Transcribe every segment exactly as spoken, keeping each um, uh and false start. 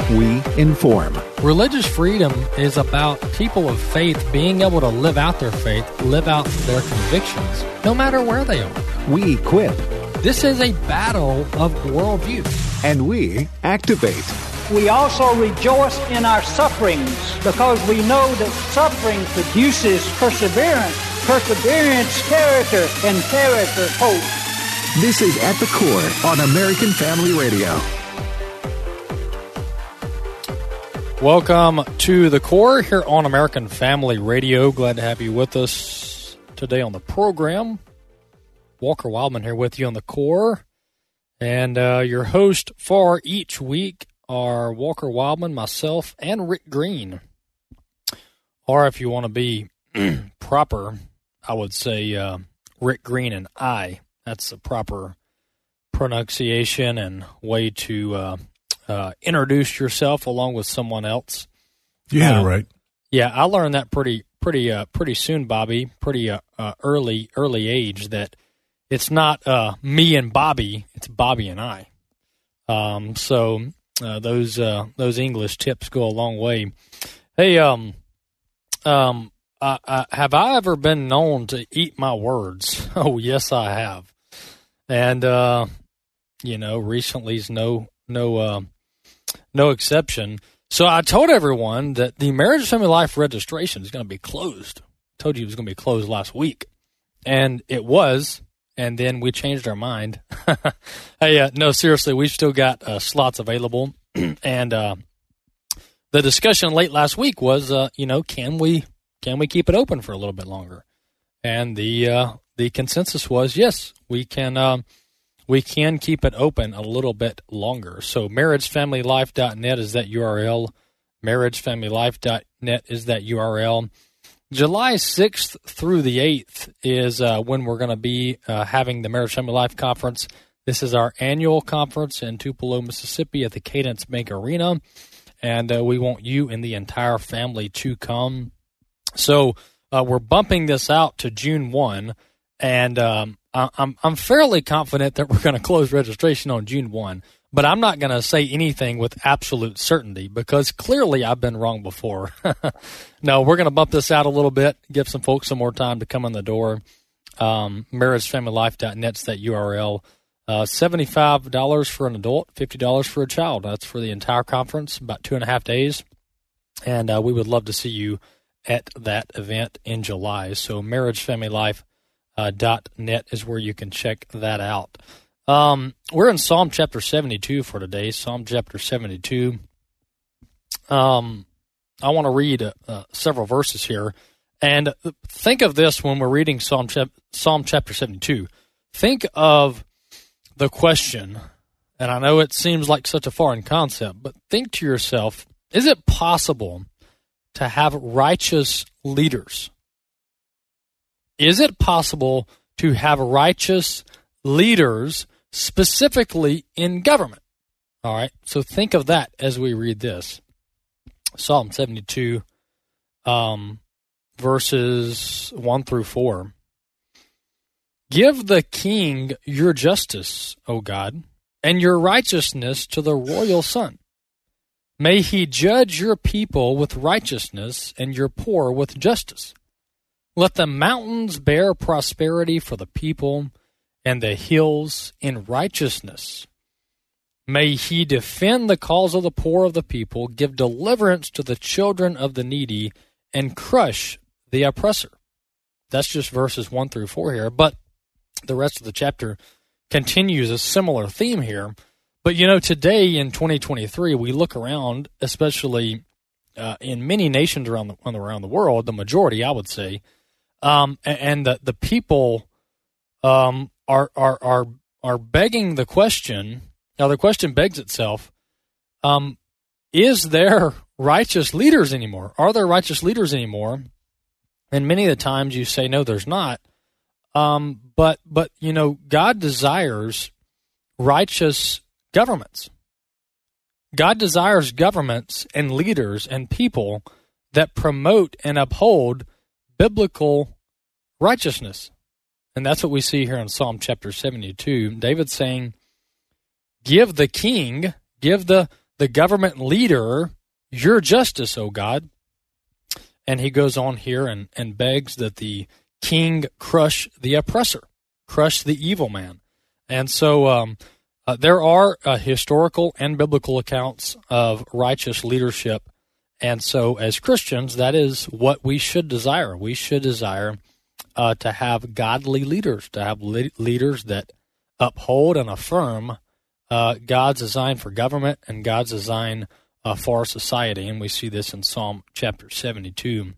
we inform. Religious freedom is about people of faith being able to live out their faith, live out their convictions, no matter where they are. We equip. This is a battle of worldview. And we activate. We also rejoice in our sufferings because we know that suffering produces perseverance, perseverance, character, and character, hope. This is At the Core on American Family Radio. Welcome to The Core here on American Family Radio. Glad to have you with us today on the program. Walker Wildman here with you on The Core. And uh, your host for each week are Walker Wildman, myself, and Rick Green. Or if you want to be proper, I would say uh, Rick Green and I. That's the proper pronunciation and way to uh, uh, introduce yourself along with someone else. You had uh, it right. Yeah, I learned that pretty, pretty, uh, pretty soon, Bobby. Pretty uh, uh, early, early age. That it's not uh, me and Bobby; it's Bobby and I. Um, so uh, those uh, those English tips go a long way. Hey, um, um, uh, uh, have I ever been known to eat my words? Oh, yes, I have. And uh, you know, recently's no no uh, no exception. So I told everyone that the Marriage and Family Life registration is going to be closed. I told you it was going to be closed last week, and it was. And then we changed our mind. hey, uh, no, seriously, we've still got uh, slots available. and uh, the discussion late last week was, uh, you know, can we can we keep it open for a little bit longer? And the uh, the consensus was yes, we can. Um, we can keep it open a little bit longer. So marriage family life dot net is that U R L. marriage family life dot net is that U R L. July sixth through the eighth is uh, when we're going to be uh, having the Marriage Family Life Conference. This is our annual conference in Tupelo, Mississippi at the Cadence Bank Arena, and uh, we want you and the entire family to come. So uh, we're bumping this out to June first, and um, I- I'm, I'm fairly confident that we're going to close registration on June first. But I'm not going to say anything with absolute certainty because clearly I've been wrong before. No, we're going to bump this out a little bit, give some folks some more time to come in the door. Um, marriage family life dot net's that U R L. Uh, seventy-five dollars for an adult, fifty dollars for a child. That's for the entire conference, about two and a half days. And uh, we would love to see you at that event in July. So marriage family life dot net is where you can check that out. Um, we're in Psalm chapter seventy-two for today, Psalm chapter seventy-two. Um, I want to read uh, uh, several verses here. And think of this when we're reading Psalm, chap- Psalm chapter seventy-two. Think of the question, and I know it seems like such a foreign concept, but think to yourself, is it possible to have righteous leaders? Is it possible to have righteous leaders specifically in government? All right, so think of that as we read this. Psalm seventy-two, um, verses one through four. Give the king your justice, O God, and your righteousness to the royal son. May he judge your people with righteousness and your poor with justice. Let the mountains bear prosperity for the people, and the hills in righteousness. May he defend the cause of the poor of the people, give deliverance to the children of the needy, and crush the oppressor. That's just verses one through four here, but the rest of the chapter continues a similar theme here. But, you know, today in twenty twenty-three, we look around, especially uh, in many nations around the, around the world, the majority, I would say, um, and the, the people um, are, are, are, are begging the question. Now, the question begs itself, um, is there righteous leaders anymore? Are there righteous leaders anymore? And many of the times you say, no, there's not. Um, but, but you know, God desires righteous governments. God desires governments and leaders and people that promote and uphold biblical righteousness. And that's what we see here in Psalm chapter seventy-two. David saying, give the king, give the, the government leader your justice, O God. And he goes on here and, and begs that the king crush the oppressor, crush the evil man. And so um, uh, there are uh, historical and biblical accounts of righteous leadership. And so as Christians, that is what we should desire. We should desire uh, to have godly leaders, to have le- leaders that uphold and affirm uh, God's design for government and God's design uh, for our society. And we see this in Psalm chapter seventy-two.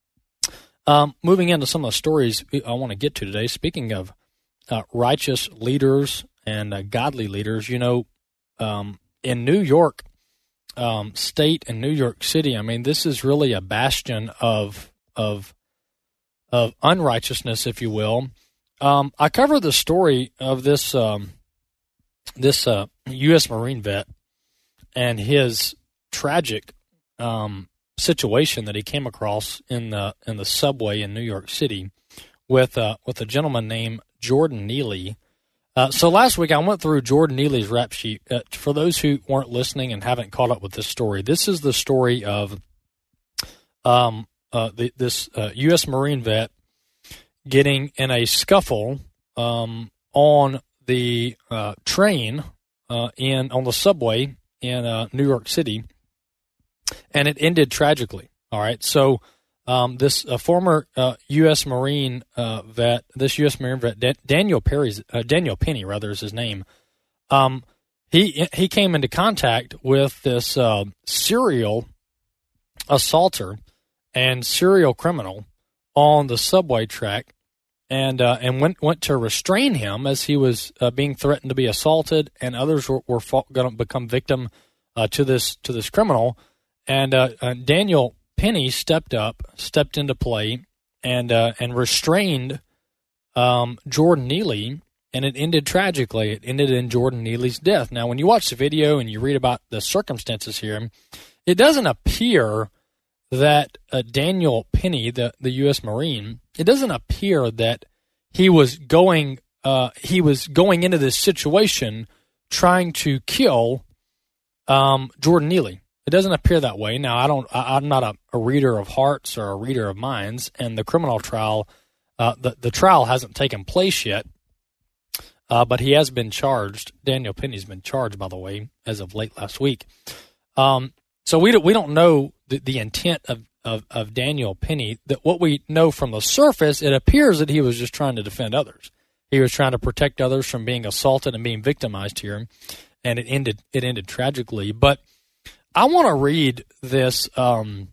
Um, moving into some of the stories I want to get to today, speaking of uh, righteous leaders and uh, godly leaders, you know, um, in New York um, State and New York City, I mean, this is really a bastion of of of unrighteousness, if you will. Um, I cover the story of this um, this uh, U S Marine vet and his tragic um, situation that he came across in the in the subway in New York City with uh, with a gentleman named Jordan Neely. Uh, so last week I went through Jordan Neely's rap sheet. Uh, for those who weren't listening and haven't caught up with this story, this is the story of um, uh, the, this uh, U S Marine vet getting in a scuffle um, on the uh, train uh, in on the subway in uh, New York City, and it ended tragically. All right, so um, this uh, former uh, U S Marine uh, vet, this U S Marine vet, Dan- Daniel Perry's uh, Daniel Penny, rather, is his name. Um, he he came into contact with this uh, serial assaulter and serial criminal on the subway track, and uh, and went went to restrain him as he was uh, being threatened to be assaulted, and others were, were going to become victim uh, to this to this criminal. And uh, uh, Daniel Penny stepped up, stepped into play, and uh, and restrained um, Jordan Neely, and it ended tragically. It ended in Jordan Neely's death. Now, when you watch the video and you read about the circumstances here, it doesn't appear that uh, Daniel Penny, the, the U S Marine, it doesn't appear that he was going uh, he was going into this situation trying to kill um, Jordan Neely. It doesn't appear that way. Now, I don't. I, I'm not a, a reader of hearts or a reader of minds, and the criminal trial, uh, the the trial hasn't taken place yet. Uh, but he has been charged. Daniel Penny's been charged, by the way, as of late last week. Um, so we don't we don't know the, the intent of, of of Daniel Penny. That what we know from the surface, it appears that he was just trying to defend others. He was trying to protect others from being assaulted and being victimized here, and it ended it ended tragically. But I want to read this. Um,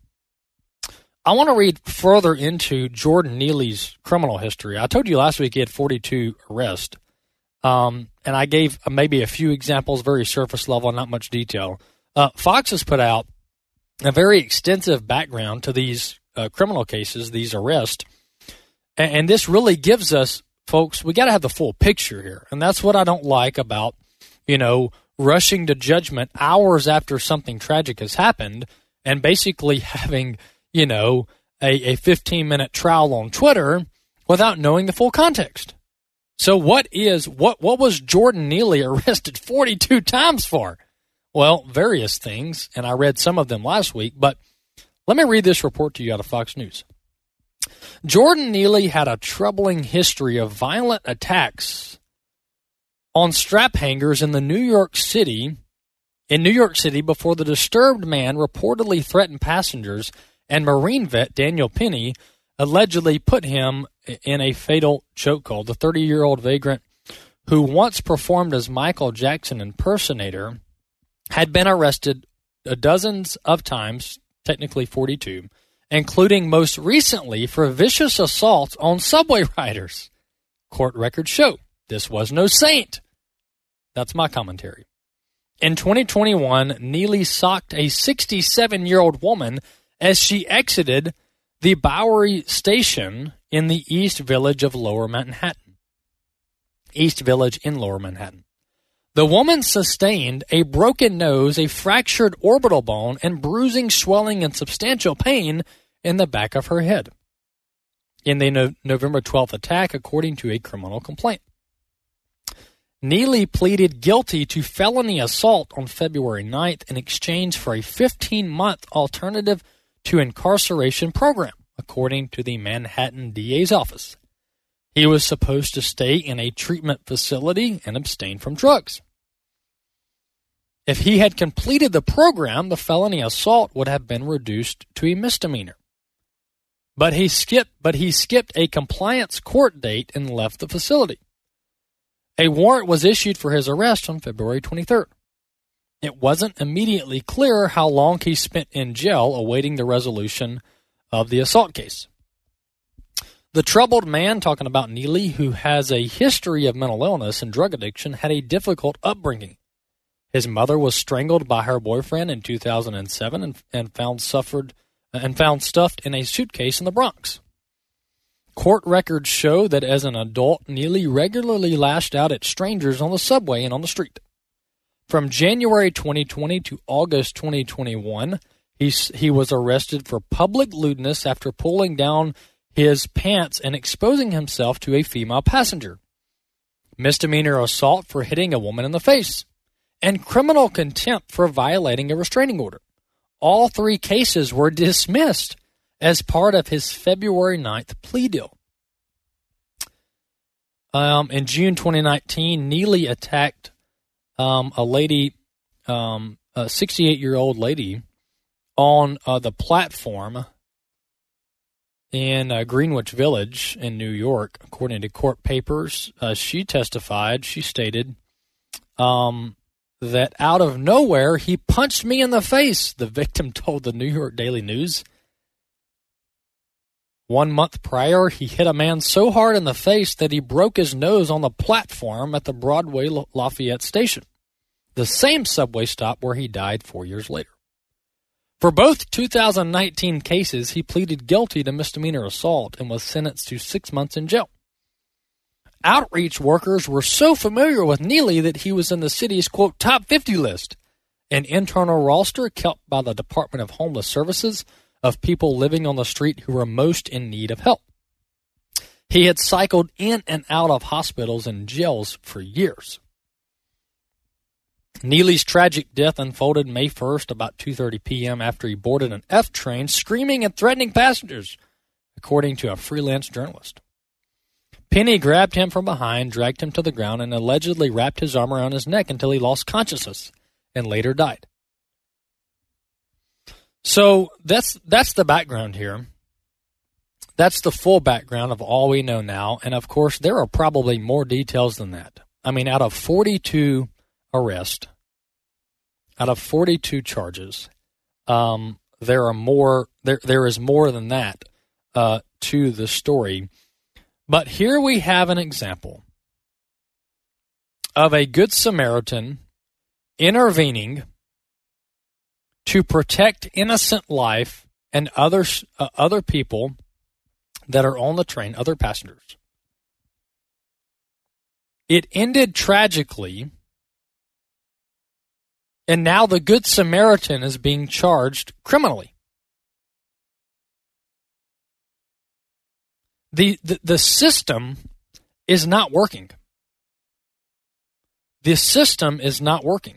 I want to read further into Jordan Neely's criminal history. I told you last week he had forty-two arrests, um, and I gave maybe a few examples, very surface level, not much detail. Uh, Fox has put out a very extensive background to these uh, criminal cases, these arrests, and, and this really gives us, folks, we got to have the full picture here, and that's what I don't like about, you know, rushing to judgment hours after something tragic has happened and basically having, you know, a, a fifteen-minute trial on Twitter without knowing the full context. So what is what what was Jordan Neely arrested forty-two times for? Well, various things, and I read some of them last week, but let me read this report to you out of Fox News. Jordan Neely had a troubling history of violent attacks on strap hangers in the New York City, in New York City before the disturbed man reportedly threatened passengers, and Marine vet Daniel Penny allegedly put him in a fatal chokehold. The thirty-year-old vagrant, who once performed as Michael Jackson impersonator, had been arrested dozens of times, technically forty-two, including most recently for vicious assaults on subway riders. Court records show this was no saint. That's my commentary. In twenty twenty-one, Neely socked a sixty-seven-year-old woman as she exited the Bowery Station in the East Village of Lower Manhattan. East Village in Lower Manhattan. The woman sustained a broken nose, a fractured orbital bone, and bruising, swelling, and substantial pain in the back of her head in the no- November twelfth attack, according to a criminal complaint. Neely pleaded guilty to felony assault on February ninth in exchange for a fifteen-month alternative to incarceration program, according to the Manhattan D A's office. He was supposed to stay in a treatment facility and abstain from drugs. If he had completed the program, the felony assault would have been reduced to a misdemeanor. But he skipped, but he skipped a compliance court date and left the facility. A warrant was issued for his arrest on February twenty-third. It wasn't immediately clear how long he spent in jail awaiting the resolution of the assault case. The troubled man, talking about Neely, who has a history of mental illness and drug addiction, had a difficult upbringing. His mother was strangled by her boyfriend in two thousand seven and, and found suffered and found stuffed in a suitcase in the Bronx. Court records show that as an adult, Neely regularly lashed out at strangers on the subway and on the street. From January twenty twenty to August twenty twenty-one, he, he was arrested for public lewdness after pulling down his pants and exposing himself to a female passenger, misdemeanor assault for hitting a woman in the face, and criminal contempt for violating a restraining order. All three cases were dismissed as part of his February ninth plea deal. Um, in June twenty nineteen, Neely attacked um, a lady, um, a sixty-eight-year-old lady, on uh, the platform in uh, Greenwich Village in New York. According to court papers, uh, she testified, she stated um, that out of nowhere, he punched me in the face, the victim told the New York Daily News. One month prior, he hit a man so hard in the face that he broke his nose on the platform at the Broadway Lafayette station, the same subway stop where he died four years later. For both two thousand nineteen cases, he pleaded guilty to misdemeanor assault and was sentenced to six months in jail. Outreach workers were so familiar with Neely that he was in the city's, quote, top fifty list, an internal roster kept by the Department of Homeless Services of people living on the street who were most in need of help. He had cycled in and out of hospitals and jails for years. Neely's tragic death unfolded May first, about two thirty p.m. after he boarded an F train screaming and threatening passengers, according to a freelance journalist. Penny grabbed him from behind, dragged him to the ground, and allegedly wrapped his arm around his neck until he lost consciousness and later died. So that's that's the background here. That's the full background of all we know now. And, of course, there are probably more details than that. I mean, out of forty-two arrests, out of forty-two charges, um, there are more. There there is more than that uh, to the story. But here we have an example of a Good Samaritan intervening to protect innocent life and other, uh, other people that are on the train, other passengers. It ended tragically, and now the Good Samaritan is being charged criminally. The, the, the system is not working. The system is not working.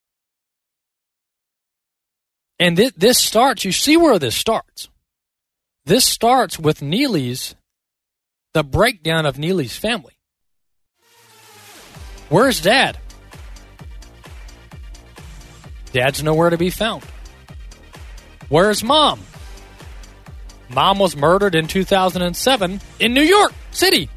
And th- this starts, you see where this starts. This starts with Neely's, the breakdown of Neely's family. Where's Dad? Dad's nowhere to be found. Where's Mom? Mom was murdered in two thousand seven in New York City.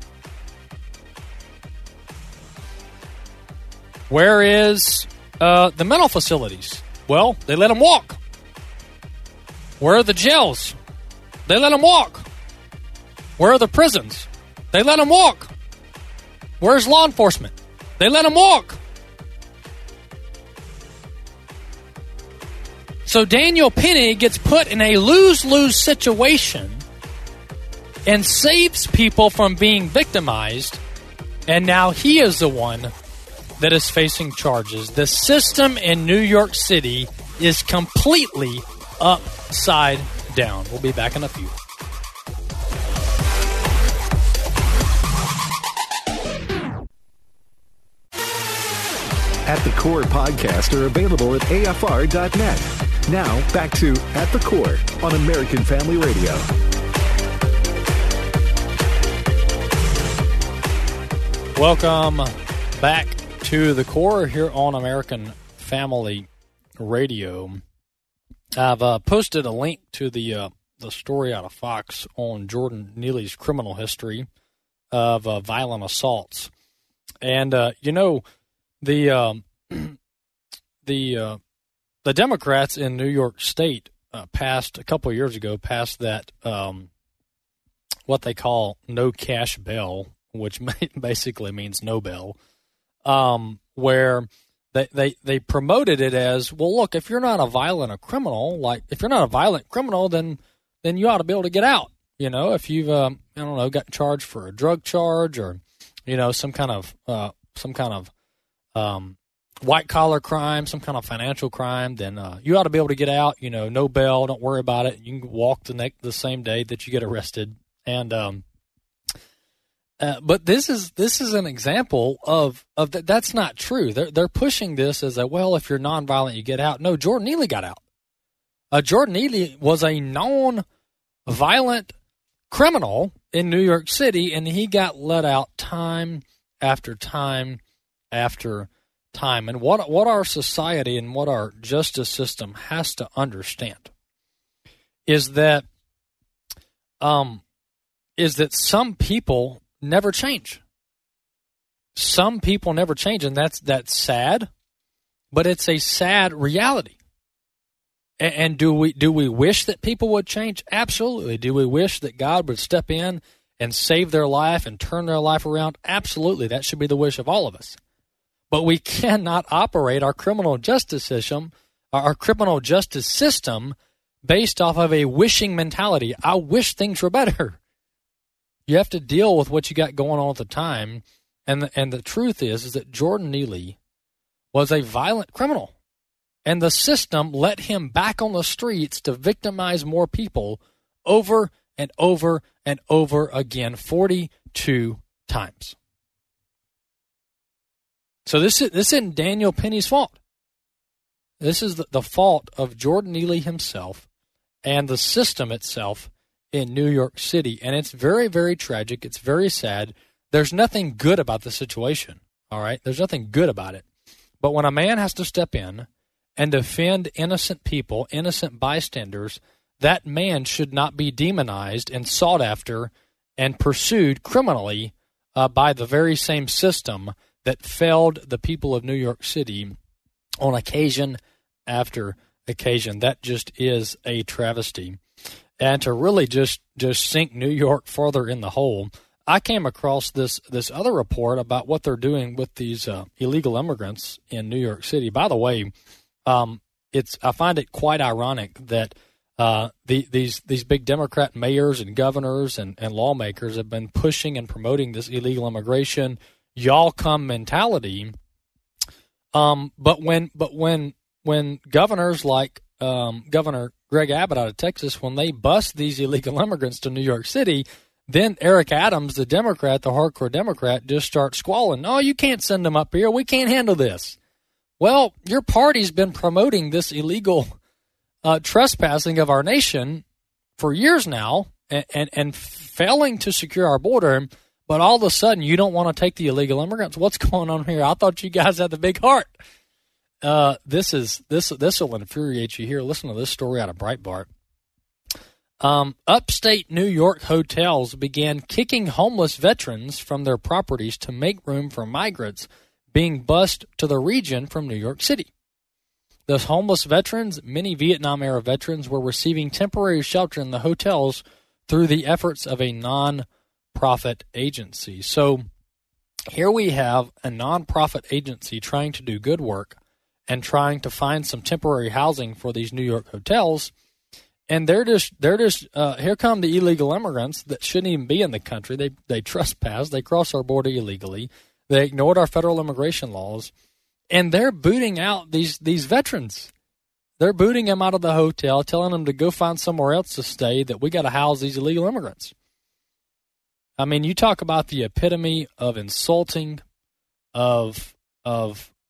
Where is uh, the mental facilities? Well, they let them walk. Where are the jails? They let them walk. Where are the prisons? They let them walk. Where's law enforcement? They let them walk. So Daniel Penny gets put in a lose-lose situation and saves people from being victimized, and now he is the one that is facing charges. The system in New York City is completely upside down. We'll be back in a few. At the Core podcasts are available at A F R dot net. Now, back to At the Core on American Family Radio. Welcome back to The Core here on American Family Radio. I've uh, posted a link to the uh, the story out of Fox on Jordan Neely's criminal history of uh, violent assaults. And, uh, you know, the um, the uh, the Democrats in New York State uh, passed, a couple of years ago, passed that um, what they call no cash bail, which basically means no bail, um, where they, they, they promoted it as, well, look, if you're not a violent a criminal, like if you're not a violent criminal, then then you ought to be able to get out. You know, if you've, um, I don't know, got charged for a drug charge or, you know, some kind of uh, some kind of um, white collar crime, some kind of financial crime, then uh, you ought to be able to get out. You know, no bail, don't worry about it. You can walk the next the same day that you get arrested. And um, uh, but this is this is an example of of that. That's not true. They're they're pushing this as a, well, if you're nonviolent, you get out. No, Jordan Neely got out. Uh, Jordan Neely was a non-violent criminal in New York City, and he got let out time after time after time. And what what our society and what our justice system has to understand is that um is that some people never change. Some people never change, and that's that's sad, but it's a sad reality. And, and do we do we wish that people would change? Absolutely. Do we wish that God would step in and save their life and turn their life around? Absolutely. That should be the wish of all of us. But we cannot operate our criminal justice system, our criminal justice system, based off of a wishing mentality. I wish things were better. You have to deal with what you got going on at the time. And the, and the truth is, is that Jordan Neely was a violent criminal. And the system let him back on the streets to victimize more people over and over and over again, forty-two times. So this is this isn't Daniel Penny's fault. This is the, the fault of Jordan Neely himself and the system itself in New York City. And it's very, very tragic. It's very sad. There's nothing good about the situation, all right? There's nothing good about it. But when a man has to step in and defend innocent people, innocent bystanders, that man should not be demonized and sought after and pursued criminally uh, by the very same system that failed the people of New York City on occasion after occasion. That just is a travesty. And to really just, just sink New York further in the hole, I came across this, this other report about what they're doing with these uh, illegal immigrants in New York City. By the way, um, it's I find it quite ironic that uh, the, these these big Democrat mayors and governors and, and lawmakers have been pushing and promoting this illegal immigration, y'all come mentality. Um, but when but when when governors like um, Governor Greg Abbott out of Texas, when they bust these illegal immigrants to New York City, then Eric Adams, the Democrat, the hardcore Democrat, just starts squalling. No, you can't send them up here. We can't handle this. Well, your party's been promoting this illegal uh, trespassing of our nation for years now and, and, and failing to secure our border, but all of a sudden you don't want to take the illegal immigrants. What's going on here? I thought you guys had the big heart. Uh, this is this this will infuriate you here. Listen to this story out of Breitbart. Um, upstate New York hotels began kicking homeless veterans from their properties to make room for migrants being bused to the region from New York City. Those homeless veterans, many Vietnam-era veterans, were receiving temporary shelter in the hotels through the efforts of a non-profit agency. So here we have a non-profit agency trying to do good work and trying to find some temporary housing for these New York hotels. And they're just, they're just, uh, here come the illegal immigrants that shouldn't even be in the country. They, they trespass. They cross our border illegally. They ignored our federal immigration laws, and they're booting out these, these veterans. They're booting them out of the hotel, telling them to go find somewhere else to stay, that we got to house these illegal immigrants. I mean, you talk about the epitome of insulting, of, of, of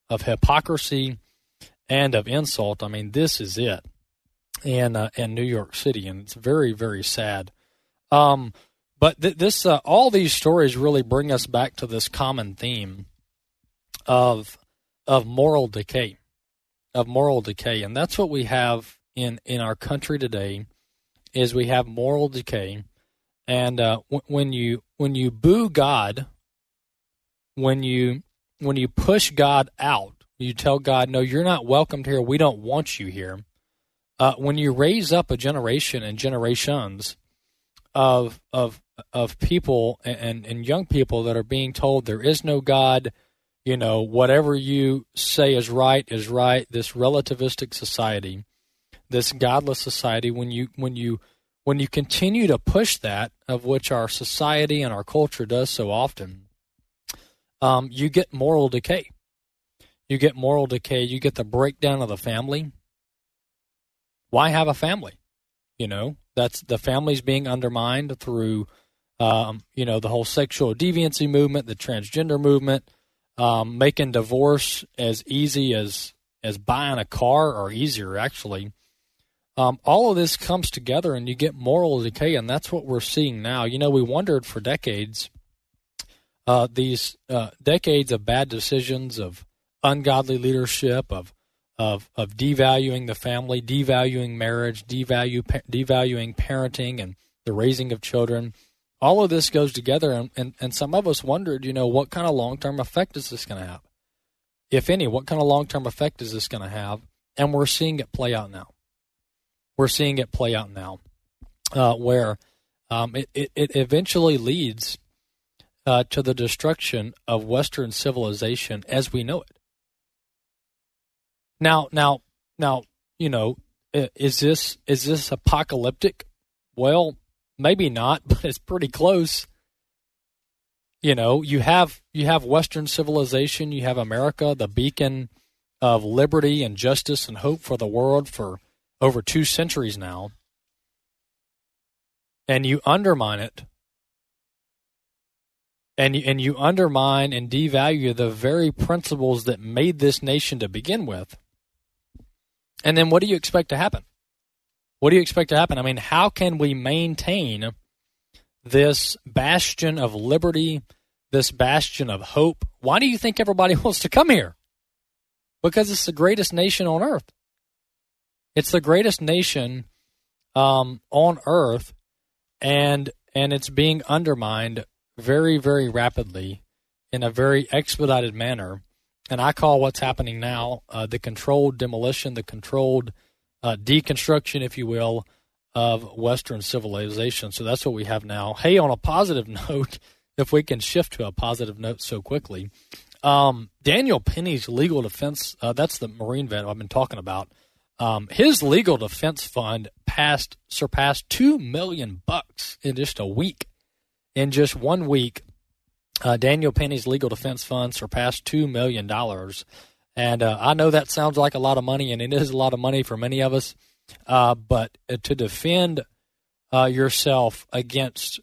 of hypocrisy and of insult. I mean, this is it in uh, in New York City, and it's very, very sad. Um, but th- this uh, all these stories really bring us back to this common theme of of moral decay, of moral decay, and that's what we have in in our country today. Is we have moral decay, and uh, w- when you when you boo God, when you when you push God out. You tell God, no, you're not welcomed here. We don't want you here. Uh, when you raise up a generation and generations of of of people and, and young people that are being told there is no God, you know, whatever you say is right is right. This relativistic society, this godless society. When you when you when you continue to push that, of which our society and our culture does so often, um, you get moral decay. You get moral decay. You get the breakdown of the family. Why have a family? You know, that's the family's being undermined through, um, you know, the whole sexual deviancy movement, the transgender movement, um, making divorce as easy as as buying a car, or easier, actually. Um, all of this comes together, and you get moral decay, and that's what we're seeing now. You know, we wondered for decades, uh, these uh, decades of bad decisions, of ungodly leadership, of of of devaluing the family, devaluing marriage, devalue devaluing parenting and the raising of children. All of this goes together, and, and, and some of us wondered, you know, what kind of long-term effect is this going to have? If any, what kind of long-term effect is this going to have? And we're seeing it play out now. We're seeing it play out now, uh, where um, it, it, it eventually leads uh, to the destruction of Western civilization as we know it. Now, now, now, you know, is this is this apocalyptic? Well, maybe not, but it's pretty close. You know, you have you have Western civilization, you have America, the beacon of liberty and justice and hope for the world for over two centuries now, and you undermine it, and you, and you undermine and devalue the very principles that made this nation to begin with. And then what do you expect to happen? What do you expect to happen? I mean, how can we maintain this bastion of liberty, this bastion of hope? Why do you think everybody wants to come here? Because it's the greatest nation on earth. It's the greatest nation um, on earth, and and it's being undermined very, very rapidly in a very expedited manner. And I call what's happening now uh, the controlled demolition, the controlled uh, deconstruction, if you will, of Western civilization. So that's what we have now. Hey, on a positive note, if we can shift to a positive note so quickly, um, Daniel Penny's legal defense, uh, that's the Marine vet I've been talking about, um, his legal defense fund passed surpassed two million bucks in just a week. In just one week, Uh, Daniel Penny's legal defense fund surpassed two million dollars. And uh, I know that sounds like a lot of money, and it is a lot of money for many of us. Uh, but uh, to defend uh, yourself against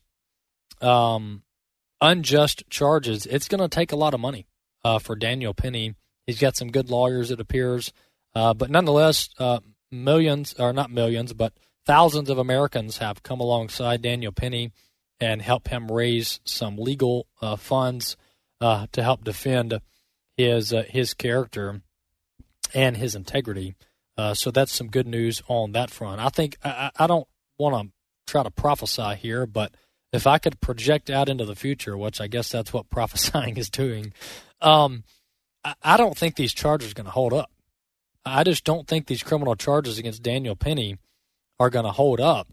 um, unjust charges, it's going to take a lot of money uh, for Daniel Penny. He's got some good lawyers, it appears. Uh, but nonetheless, uh, millions, or not millions, but thousands of Americans have come alongside Daniel Penny and help him raise some legal uh, funds uh, to help defend his uh, his character and his integrity. Uh, so that's some good news on that front. I think I, I don't want to try to prophesy here, but if I could project out into the future, which I guess that's what prophesying is doing, um, I, I don't think these charges are going to hold up. I just don't think these criminal charges against Daniel Penny are going to hold up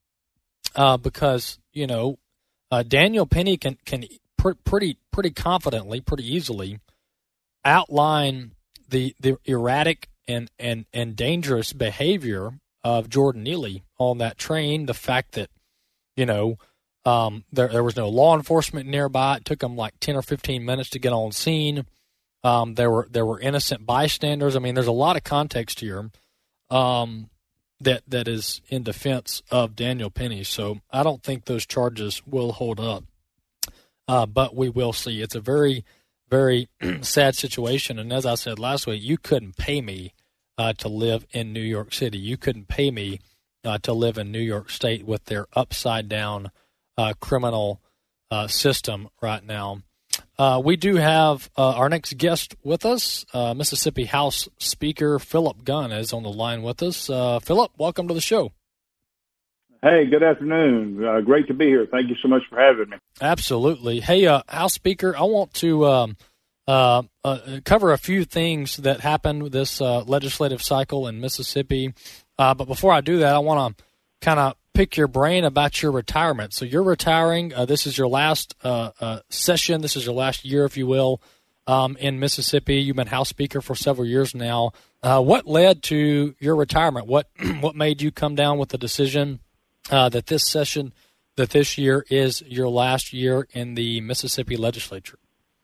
uh, because, you know, Uh, Daniel Penny can can pr- pretty pretty confidently, pretty easily outline the the erratic and, and, and dangerous behavior of Jordan Neely on that train. The fact that, you know, um, there there was no law enforcement nearby. It took him like ten or fifteen minutes to get on scene. Um, there were there were innocent bystanders. I mean, there's a lot of context here. Um, that that is in defense of Daniel Penny. So I don't think those charges will hold up, uh, but we will see. It's a very, very sad situation. And as I said last week, you couldn't pay me uh, to live in New York City. You couldn't pay me uh, to live in New York State with their upside-down uh, criminal uh, system right now. Uh, we do have uh, our next guest with us. Uh, Mississippi House Speaker Philip Gunn is on the line with us. Uh, Philip, welcome to the show. Hey, good afternoon. Uh, great to be here. Thank you so much for having me. Absolutely. Hey, uh, House Speaker, I want to um, uh, uh, cover a few things that happened this uh, legislative cycle in Mississippi. Uh, but before I do that, I want to kind of pick your brain about your retirement. So you're retiring. Uh, this is your last uh, uh, session. This is your last year, if you will, um, in Mississippi. You've been House Speaker for several years now. Uh, what led to your retirement? What what made you come down with the decision Uh, that this session, that this year is your last year in the Mississippi legislature?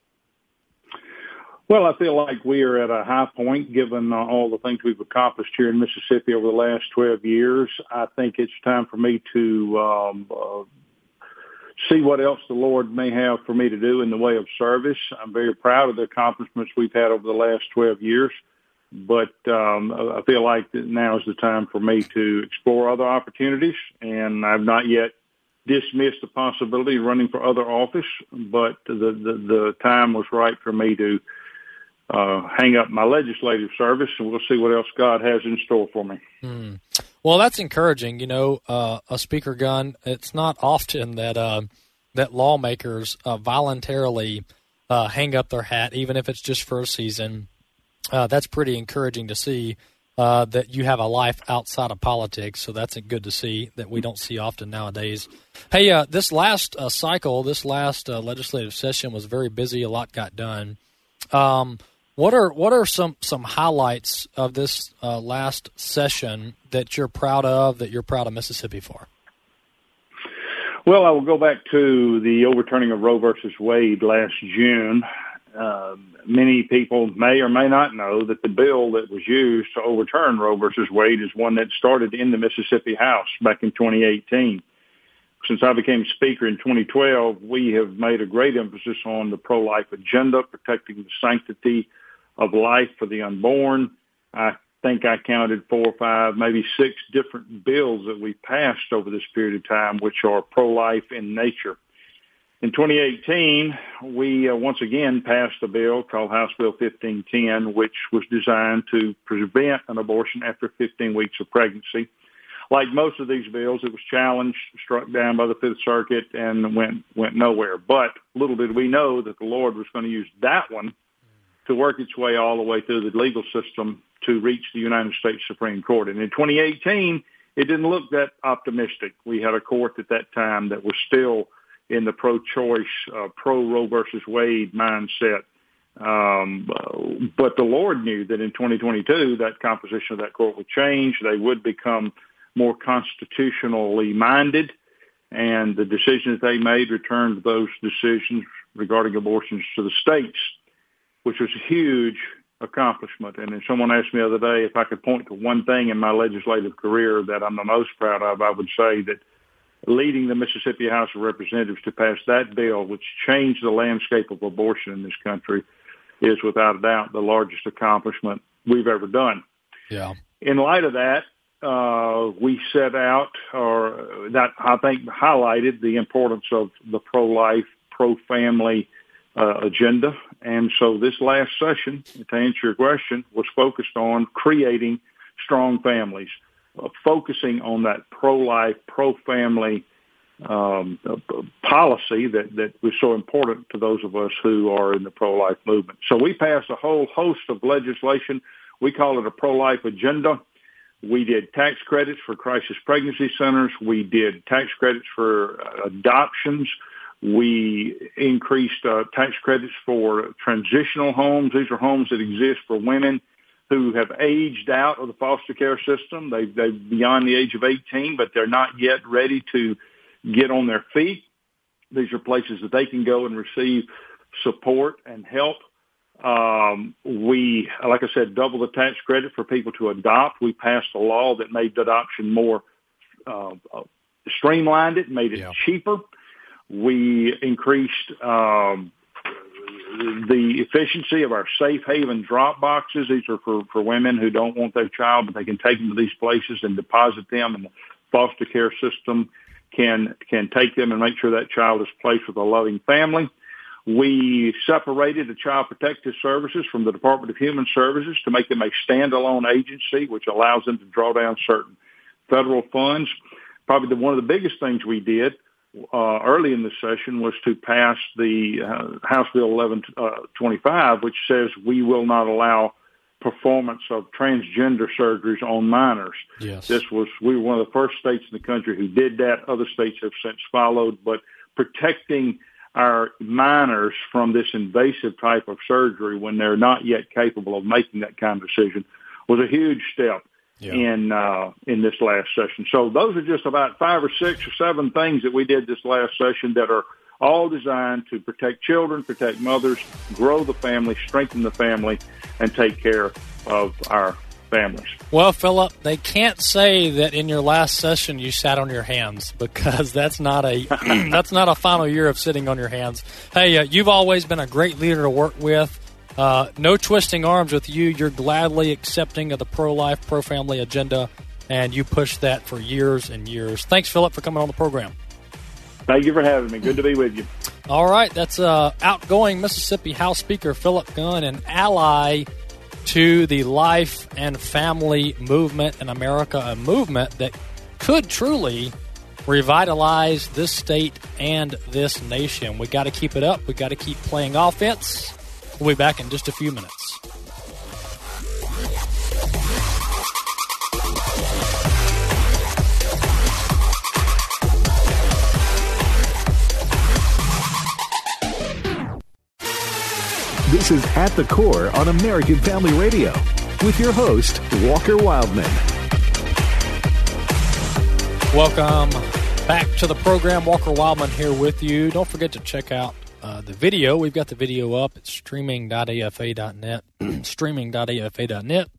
Well, I feel like we are at a high point given uh, all the things we've accomplished here in Mississippi over the last twelve years. I think it's time for me to um, uh, see what else the Lord may have for me to do in the way of service. I'm very proud of the accomplishments we've had over the last twelve years. But um, I feel like that now is the time for me to explore other opportunities, and I've not yet dismissed the possibility of running for other office, but the, the, the time was right for me to uh, hang up my legislative service, and we'll see what else God has in store for me. Hmm. Well, that's encouraging. You know, uh, a Speaker Gunn, it's not often that uh, that lawmakers uh, voluntarily uh, hang up their hat, even if it's just for a season. Uh, that's pretty encouraging to see uh, that you have a life outside of politics. So that's good to see that we don't see often nowadays. Hey, uh, this last uh, cycle, this last uh, legislative session was very busy. A lot got done. Um, what are what are some, some highlights of this uh, last session that you're proud of, that you're proud of Mississippi for? Well, I will go back to the overturning of Roe versus Wade last June. Uh, many people may or may not know that the bill that was used to overturn Roe versus Wade is one that started in the Mississippi House back in twenty eighteen. Since I became Speaker in twenty twelve, we have made a great emphasis on the pro-life agenda, protecting the sanctity of life for the unborn. I think I counted four or five, maybe six different bills that we passed over this period of time, which are pro-life in nature. In twenty eighteen, we uh, once again passed a bill called House Bill fifteen ten, which was designed to prevent an abortion after fifteen weeks of pregnancy. Like most of these bills, it was challenged, struck down by the Fifth Circuit, and went went nowhere. But little did we know that the Lord was going to use that one to work its way all the way through the legal system to reach the United States Supreme Court. And in twenty eighteen, it didn't look that optimistic. We had a court at that time that was still in the pro-choice, uh, pro-Roe versus Wade mindset. Um, but the Lord knew that in twenty twenty-two, that composition of that court would change. They would become more constitutionally minded, and the decisions they made returned those decisions regarding abortions to the states, which was a huge accomplishment. And if someone asked me the other day if I could point to one thing in my legislative career that I'm the most proud of, I would say that leading the Mississippi House of Representatives to pass that bill, which changed the landscape of abortion in this country, is without a doubt the largest accomplishment we've ever done. Yeah. In light of that, uh, we set out, or that I think highlighted the importance of the pro-life, pro-family uh, agenda. And so this last session, to answer your question, was focused on creating strong families. Uh, focusing on that pro-life, pro-family um, uh, policy that, that was so important to those of us who are in the pro-life movement. So we passed a whole host of legislation. We call it a pro-life agenda. We did tax credits for crisis pregnancy centers. We did tax credits for uh, adoptions. We increased uh, tax credits for transitional homes. These are homes that exist for women who have aged out of the foster care system. They, they're beyond the age of eighteen, but they're not yet ready to get on their feet. These are places that they can go and receive support and help. Um, we, like I said, double the tax credit for people to adopt. We passed a law that made adoption more uh, streamlined it, made it yeah. cheaper. We increased um, the efficiency of our safe haven drop boxes. These are for, for women who don't want their child, but they can take them to these places and deposit them, and the foster care system can can take them and make sure that child is placed with a loving family. We separated the Child Protective Services from the Department of Human Services to make them a standalone agency, which allows them to draw down certain federal funds. Probably the, one of the biggest things we did uh, early in the session was to pass the uh, House Bill eleven twenty-five, which says we will not allow performance of transgender surgeries on minors. Yes. This was, we were one of the first states in the country who did that. Other states have since followed, but protecting our minors from this invasive type of surgery when they're not yet capable of making that kind of decision was a huge step yeah. in uh, in this last session. So those are just about five or six or seven things that we did this last session that are all designed to protect children, protect mothers, grow the family, strengthen the family, and take care of our families. Well, Philip, they can't say that in your last session you sat on your hands, because that's not a that's not a final year of sitting on your hands. Hey, uh, you've always been a great leader to work with. Uh, no twisting arms with you. You're gladly accepting of the pro-life, pro-family agenda, and you pushed that for years and years. Thanks, Philip, for coming on the program. Thank you for having me. Good to be with you. All right, that's uh, outgoing Mississippi House Speaker Philip Gunn, an ally to the life and family movement in America, a movement that could truly revitalize this state and this nation. We got to keep it up. We got to keep playing offense. We'll be back in just a few minutes. This is At the Core on American Family Radio with your host, Walker Wildman. Welcome back to the program. Walker Wildman here with you. Don't forget to check out uh, the video. We've got the video up at streaming dot A F A dot net, streaming dot A F A dot net.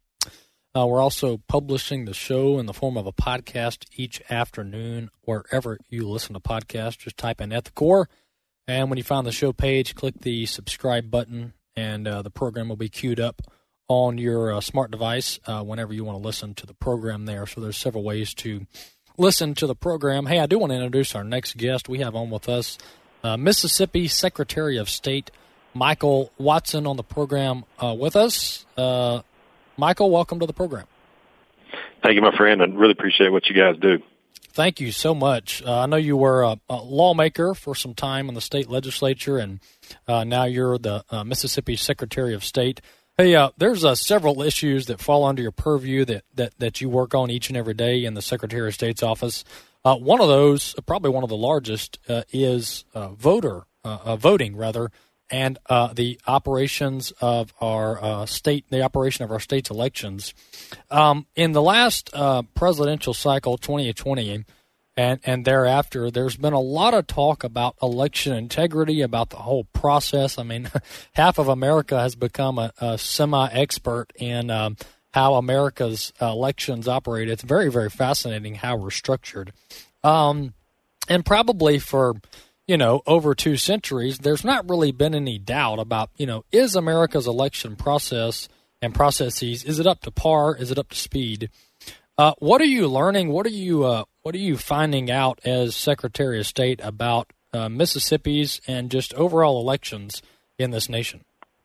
Uh, we're also publishing the show in the form of a podcast each afternoon wherever you listen to podcasts. Just type in At the Core. And when you find the show page, click the subscribe button, and uh, the program will be queued up on your uh, smart device uh, whenever you want to listen to the program there. So there's several ways to listen to the program. Hey, I do want to introduce our next guest. We have on with us uh, Mississippi Secretary of State Michael Watson on the program uh, with us. Uh, Michael, welcome to the program. Thank you, my friend. I really appreciate what you guys do. Thank you so much. Uh, I know you were a, a lawmaker for some time in the state legislature, and uh, now you're the uh, Mississippi Secretary of State. Hey, uh, there's uh, several issues that fall under your purview that, that, that you work on each and every day in the Secretary of State's office. Uh, one of those, probably one of the largest, uh, is uh, voter uh, uh, voting, rather, and uh, the operations of our uh, state, the operation of our state's elections. Um, in the last uh, presidential cycle, twenty twenty, and, and thereafter, there's been a lot of talk about election integrity, about the whole process. I mean, half of America has become a, a semi-expert in um, how America's uh, elections operate. It's very, very fascinating how we're structured. Um, and probably for you know, over two centuries, there's not really been any doubt about, you know, is America's election process and processes, is it up to par? Is it up to speed? Uh, what are you learning? What are you uh, what are you finding out as Secretary of State about uh, Mississippi's and just overall elections in this nation?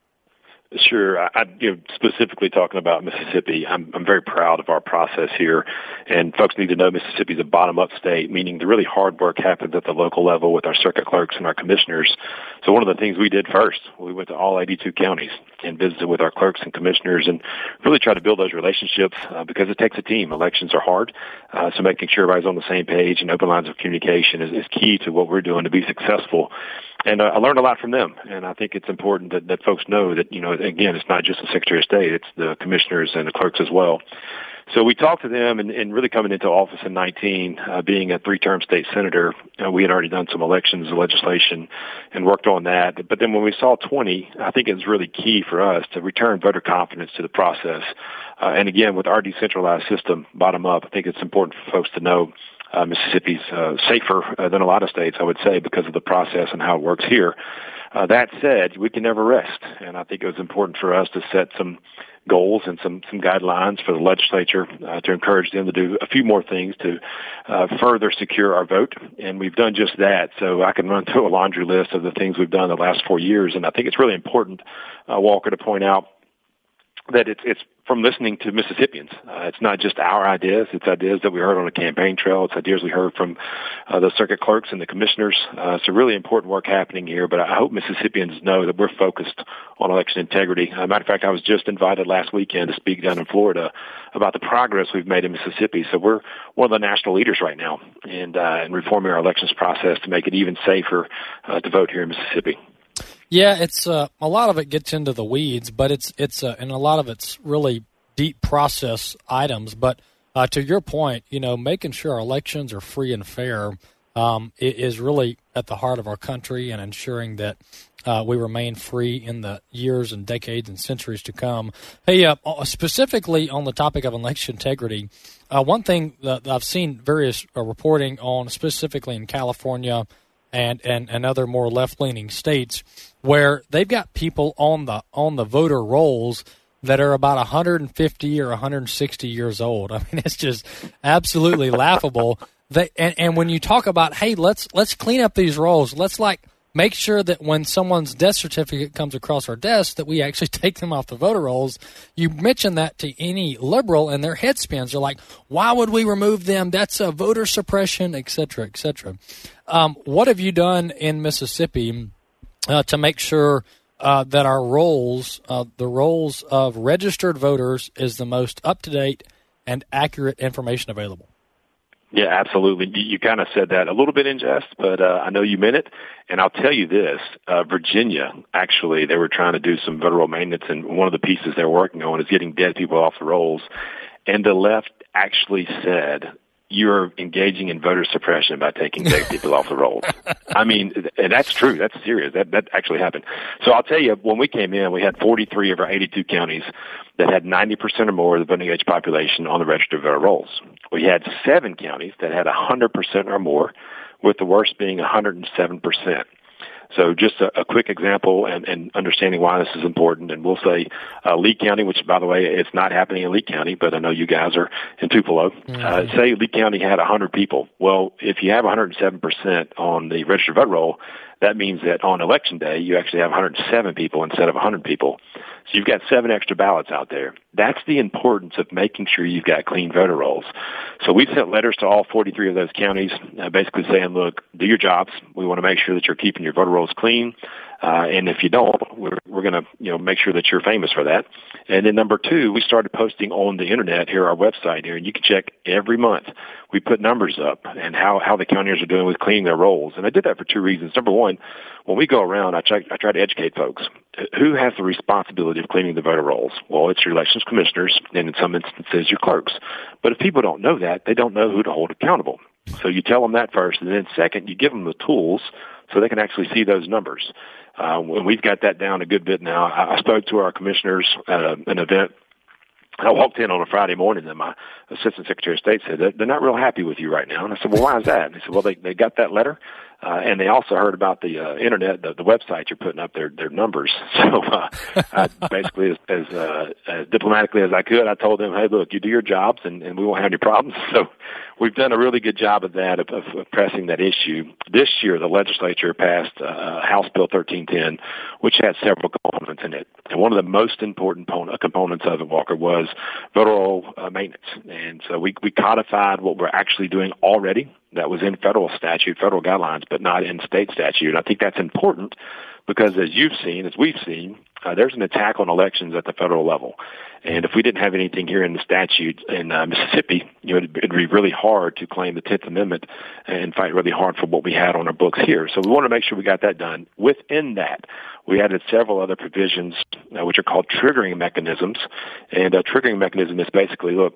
Sure. I, you know, specifically talking about Mississippi, I'm, I'm very proud of our process here. And folks need to know Mississippi is a bottom-up state, meaning the really hard work happens at the local level with our circuit clerks and our commissioners. So one of the things we did first, we went to all eighty-two counties and visited with our clerks and commissioners and really try to build those relationships uh, because it takes a team. Elections are hard. Uh, so making sure everybody's on the same page and open lines of communication is, is key to what we're doing to be successful. And uh, I learned a lot from them, and I think it's important that, that folks know that, you know, again, it's not just the Secretary of State, it's the commissioners and the clerks as well. So we talked to them, and, and really coming into office in nineteen, uh, being a three-term state senator, uh, we had already done some elections legislation and worked on that. But then when we saw twenty, I think it was really key for us to return voter confidence to the process. Uh, and again, with our decentralized system, bottom up, I think it's important for folks to know Uh, Mississippi's uh, safer uh, than a lot of states, I would say, because of the process and how it works here. Uh, that said, we can never rest, and I think it was important for us to set some goals and some, some guidelines for the legislature uh, to encourage them to do a few more things to uh, further secure our vote, and we've done just that. So I can run through a laundry list of the things we've done the last four years, and I think it's really important, uh, Walker, to point out that it's it's from listening to Mississippians. Uh, it's not just our ideas. It's ideas that we heard on the campaign trail. It's ideas we heard from uh, the circuit clerks and the commissioners. Uh, it's a really important work happening here, but I hope Mississippians know that we're focused on election integrity. As a matter of fact, I was just invited last weekend to speak down in Florida about the progress we've made in Mississippi. So we're one of the national leaders right now in, uh, in reforming our elections process to make it even safer uh, to vote here in Mississippi. Yeah, it's uh, a lot of it gets into the weeds, but it's it's uh, and a lot of it's really deep process items. But uh, to your point, you know, making sure our elections are free and fair um, is really at the heart of our country, and ensuring that uh, we remain free in the years and decades and centuries to come. Hey, uh, specifically on the topic of election integrity, uh, one thing that I've seen various uh, reporting on, specifically in California and, and, and other more left-leaning states, where they've got people on the on the voter rolls that are about one hundred fifty or one hundred sixty years old. I mean, it's just absolutely laughable. They, and, and when you talk about, hey, let's let's clean up these rolls, let's like make sure that when someone's death certificate comes across our desk, that we actually take them off the voter rolls. You mention that to any liberal, and their head spins. They're like, why would we remove them? That's a voter suppression, et cetera, et cetera. Um, what have you done in Mississippi uh, to make sure uh, that our rolls, uh, the rolls of registered voters, is the most up-to-date and accurate information available? Yeah, absolutely. You, you kind of said that a little bit in jest, but uh, I know you meant it. And I'll tell you this, uh, Virginia, actually, they were trying to do some voter roll maintenance, and one of the pieces they're working on is getting dead people off the rolls. And the left actually said, you're engaging in voter suppression by taking dead people off the rolls. I mean, and that's true. That's serious. That that actually happened. So I'll tell you, when we came in, we had forty-three of our eighty-two counties that had ninety percent or more of the voting age population on the registered voter rolls. We had seven counties that had one hundred percent or more, with the worst being one hundred seven percent. So just a, a quick example and, and understanding why this is important. And we'll say uh, Lee County, which, by the way, it's not happening in Lee County, but I know you guys are in Tupelo. Mm-hmm. Uh, say Lee County had one hundred people. Well, if you have one hundred seven percent on the registered voter roll, that means that on election day, you actually have one hundred seven people instead of one hundred people. So you've got seven extra ballots out there. That's the importance of making sure you've got clean voter rolls. So we've sent letters to all forty-three of those counties, uh, basically saying, look, do your jobs. We want to make sure that you're keeping your voter rolls clean. Uh, and if you don't, we're, we're going to, you know, make sure that you're famous for that. And then number two, we started posting on the internet here, our website here, and you can check every month. We put numbers up and how, how the counties are doing with cleaning their rolls. And I did that for two reasons. Number one, when we go around, I try, I try to educate folks. Who has the responsibility of cleaning the voter rolls? Well, it's your elections commissioners, and in some instances, your clerks. But if people don't know that, they don't know who to hold accountable. So you tell them that first, and then second, you give them the tools so they can actually see those numbers. Uh, and we've got that down a good bit now. I, I spoke to our commissioners at a, an event. I walked in on a Friday morning, and my assistant secretary of state said, they're not real happy with you right now. And I said, well, why is that? And he said, well, they, they got that letter. Uh, and they also heard about the uh, internet, the, the website you're putting up their their numbers. So uh, I basically, as, as, uh, as diplomatically as I could, I told them, hey, look, you do your jobs, and, and we won't have any problems. So we've done a really good job of that, of, of, of pressing that issue. This year, the legislature passed uh, House Bill thirteen ten, which has several components in it. And one of the most important components of it, Walker, was voter roll uh, maintenance. And so we, we codified what we're actually doing already. That was in federal statute, federal guidelines, but not in state statute. And I think that's important because, as you've seen, as we've seen, uh, there's an attack on elections at the federal level. And if we didn't have anything here in the statute in uh, Mississippi, you know, it'd, it'd be really hard to claim the tenth Amendment and fight really hard for what we had on our books here. So we want to make sure we got that done. Within that, we added several other provisions, uh, which are called triggering mechanisms. And a triggering mechanism is basically, look,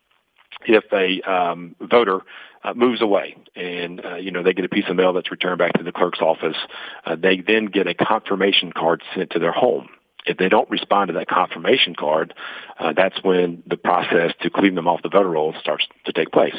if a um, voter uh, moves away and, uh, you know, they get a piece of mail that's returned back to the clerk's office, uh, they then get a confirmation card sent to their home. If they don't respond to that confirmation card, uh, that's when the process to clean them off the voter rolls starts to take place.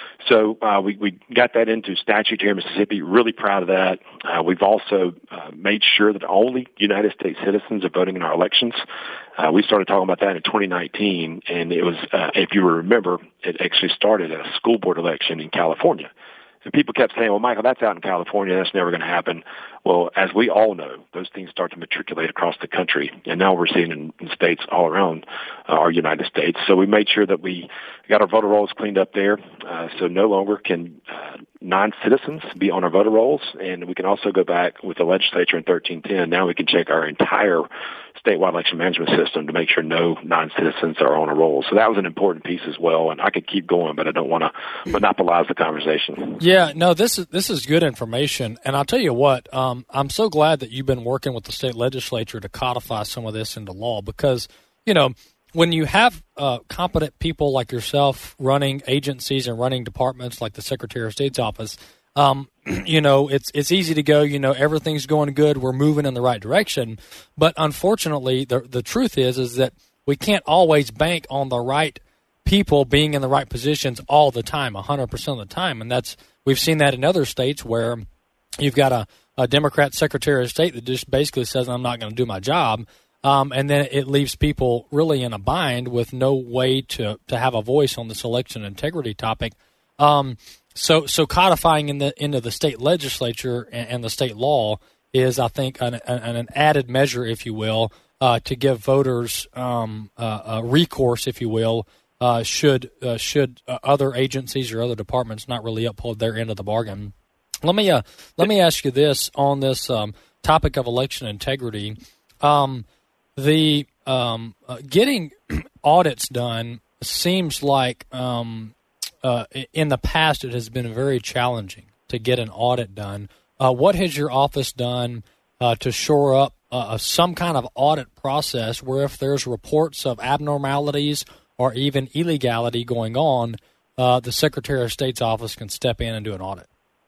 So uh, we, we got that into statute here in Mississippi. Really proud of that. Uh, we've also uh, made sure that only United States citizens are voting in our elections. Uh, we started talking about that in twenty nineteen, and it was, uh, if you remember, it actually started at a school board election in California. And people kept saying, well, Michael, that's out in California. That's never going to happen. Well, as we all know, those things start to matriculate across the country. And now we're seeing in, in states all around uh, our United States. So we made sure that we got our voter rolls cleaned up there. Uh, so no longer can uh, non-citizens be on our voter rolls. And we can also go back with the legislature in thirteen ten. Now we can check our entire statewide election management system to make sure no non-citizens are on a roll. So that was an important piece as well. And I could keep going, but I don't want to monopolize the conversation. Yeah, no, this is this is good information. And I'll tell you what, um, I'm so glad that you've been working with the state legislature to codify some of this into law because, you know, when you have uh, competent people like yourself running agencies and running departments like the Secretary of State's office, um, you know, it's it's easy to go, you know, everything's going good, we're moving in the right direction. But unfortunately, the the truth is is that we can't always bank on the right people being in the right positions all the time, one hundred percent of the time. And that's we've seen that in other states where you've got a, a Democrat Secretary of State that just basically says, I'm not going to do my job. Um, and then it leaves people really in a bind with no way to, to have a voice on this election integrity topic. Um, so so codifying in the into the state legislature and, and the state law is, I think, an, an, an added measure, if you will, uh, to give voters um, uh, a recourse, if you will, uh, should uh, should uh, other agencies or other departments not really uphold their end of the bargain. Let me uh, let me ask you this on this um, topic of election integrity. Um, the um, uh, getting audits done seems like um, uh, in the past it has been very challenging to get an audit done. Uh, what has your office done uh, to shore up uh, some kind of audit process where if there's reports of abnormalities or even illegality going on, uh, the Secretary of State's office can step in and do an audit?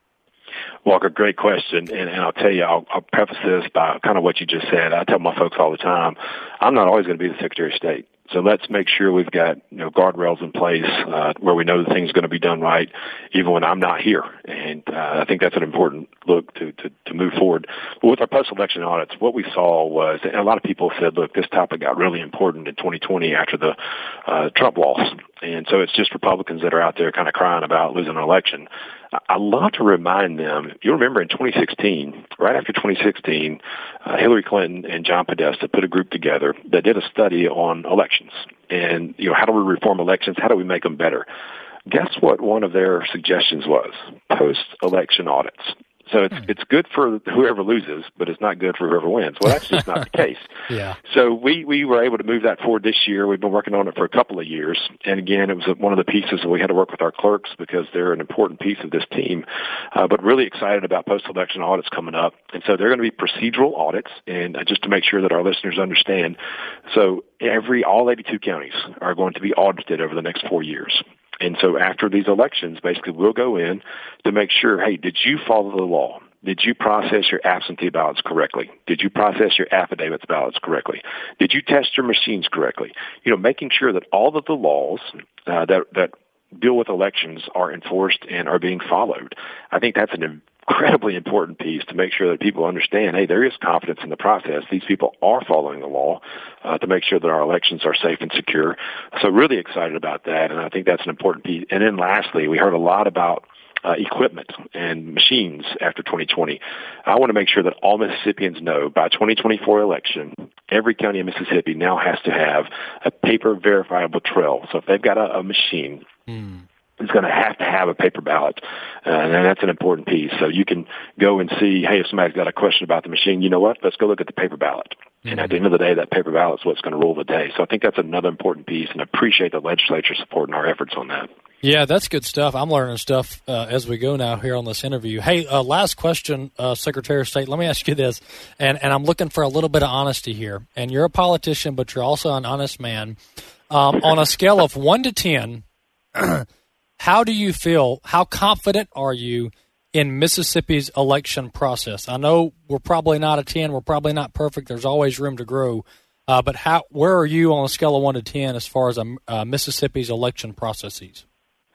Walker, great question, and, and I'll tell you, I'll, I'll preface this by kind of what you just said. I tell my folks all the time, I'm not always going to be the Secretary of State. So let's make sure we've got, you know, guardrails in place uh, where we know the thing's going to be done right, even when I'm not here. And uh, I think that's an important look to, to, to move forward. But with our post-election audits, what we saw was, and a lot of people said, look, this topic got really important in twenty twenty after the uh, Trump loss. And so it's just Republicans that are out there kind of crying about losing an election. I love to remind them, you remember in twenty sixteen, right after twenty sixteen, uh, Hillary Clinton and John Podesta put a group together that did a study on elections. And, you know, how do we reform elections? How do we make them better? Guess what one of their suggestions was? Post-election audits. So it's it's good for whoever loses, but it's not good for whoever wins. Well, that's just not the case. Yeah. So we, we were able to move that forward this year. We've been working on it for a couple of years. And again, it was one of the pieces that we had to work with our clerks because they're an important piece of this team. Uh, but really excited about post-election audits coming up. And so they're going to be procedural audits. And uh, just to make sure that our listeners understand, so every, all eighty-two counties are going to be audited over the next four years. And so after these elections, basically we'll go in to make sure, hey, did you follow the law? Did you process your absentee ballots correctly? Did you process your affidavits ballots correctly? Did you test your machines correctly? You know, making sure that all of the laws uh, that that deal with elections are enforced and are being followed. I think that's an incredibly important piece to make sure that people understand, hey, there is confidence in the process. These people are following the law uh, to make sure that our elections are safe and secure. So really excited about that, and I think that's an important piece. And then lastly, we heard a lot about uh, equipment and machines after twenty twenty. I want to make sure that all Mississippians know by twenty twenty-four election, every county in Mississippi now has to have a paper verifiable trail. So if they've got a, a machine, mm. it's going to have to have a paper ballot, uh, and that's an important piece. So you can go and see, hey, if somebody's got a question about the machine, you know what? Let's go look at the paper ballot. Mm-hmm. And at the end of the day, that paper ballot is what's going to rule the day. So I think that's another important piece, and I appreciate the legislature supporting our efforts on that. Yeah, that's good stuff. I'm learning stuff uh, as we go now here on this interview. Hey, uh, last question, uh, Secretary of State. Let me ask you this, and, and I'm looking for a little bit of honesty here. And you're a politician, but you're also an honest man. Um, on a scale of one to ten, how do you feel, how confident are you in Mississippi's election process? I know we're probably not a ten, we're probably not perfect, there's always room to grow, Uh, but how? Where are you on a scale of one to ten as far as um, uh, Mississippi's election processes?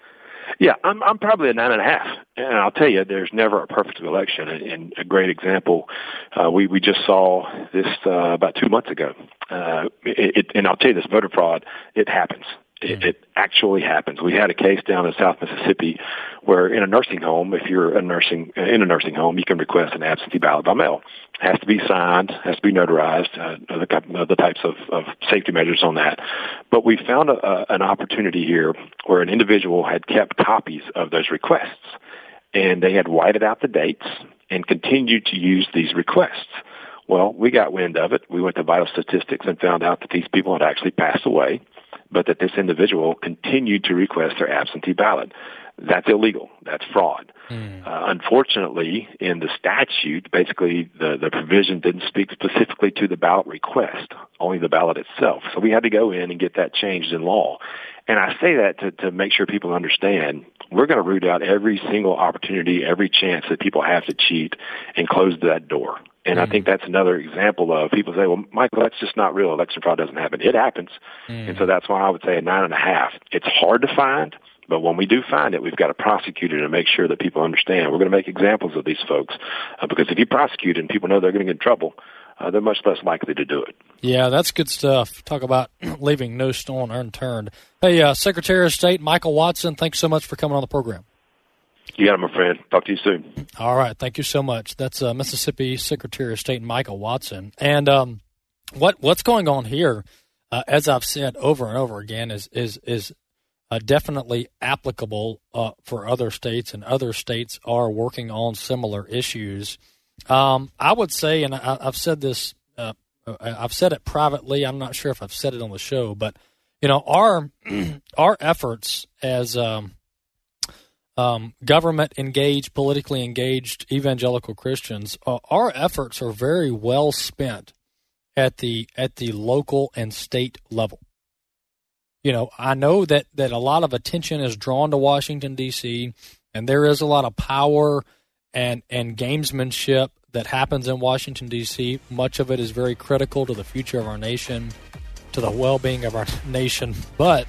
Yeah, I'm I'm probably a nine and a half, and I'll tell you, there's never a perfect election. And, and a great example, uh, we we just saw this uh, about two months ago. Uh, it, it, and I'll tell you this, voter fraud, it happens. It, it actually happens. We had a case down in South Mississippi where in a nursing home, if you're a nursing in a nursing home, you can request an absentee ballot by mail. It has to be signed, has to be notarized, uh, the, the types of, of safety measures on that. But we found a, a, an opportunity here where an individual had kept copies of those requests, and they had whited out the dates and continued to use these requests. Well, we got wind of it. We went to Vital Statistics and found out that these people had actually passed away, but that this individual continued to request their absentee ballot. That's illegal. That's fraud. Mm. Uh, unfortunately, in the statute, basically the, the provision didn't speak specifically to the ballot request, only the ballot itself. So we had to go in and get that changed in law. And I say that to, to make sure people understand we're going to root out every single opportunity, every chance that people have to cheat and close that door. And mm. I think that's another example of people say, well, Michael, that's just not real. Election fraud doesn't happen. It happens. Mm. And so that's why I would say a nine and a half. It's hard to find, but when we do find it, we've got to prosecute it and make sure that people understand. We're going to make examples of these folks uh, because if you prosecute it and people know they're going to get in trouble, uh, they're much less likely to do it. Yeah, that's good stuff. Talk about leaving no stone unturned. Hey, uh, Secretary of State Michael Watson, thanks so much for coming on the program. You got it, my friend. Talk to you soon. All right. Thank you so much. That's uh, Mississippi Secretary of State Michael Watson. And um, what what's going on here, uh, as I've said over and over again, is is is uh, definitely applicable uh, for other states, and other states are working on similar issues. Um, I would say, and I, I've said this, uh, I've said it privately. I'm not sure if I've said it on the show, but you know, our our efforts as um, Um, government engaged, politically engaged evangelical Christians, uh, our efforts are very well spent at the at the local and state level. You know, I know that, that a lot of attention is drawn to Washington, D C, and there is a lot of power and, and gamesmanship that happens in Washington, D C. Much of it is very critical to the future of our nation, to the well-being of our nation. But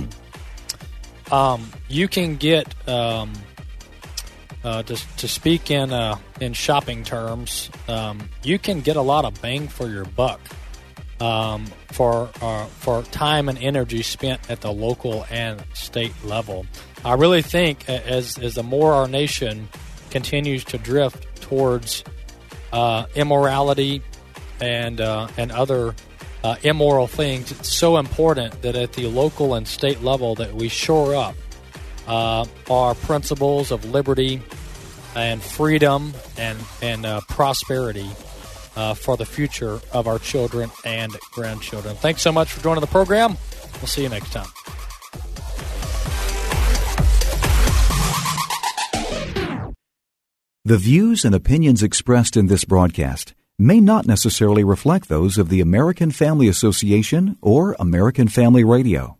Um, you can get, um, uh, to, to speak in uh, in shopping terms, um, you can get a lot of bang for your buck um, for uh, for time and energy spent at the local and state level. I really think as as the more our nation continues to drift towards uh, immorality and uh, and other Uh, immoral things, it's so important that at the local and state level that we shore up uh, our principles of liberty and freedom and, and uh, prosperity uh, for the future of our children and grandchildren. Thanks so much for joining the program. We'll see you next time. The views and opinions expressed in this broadcast may not necessarily reflect those of the American Family Association or American Family Radio.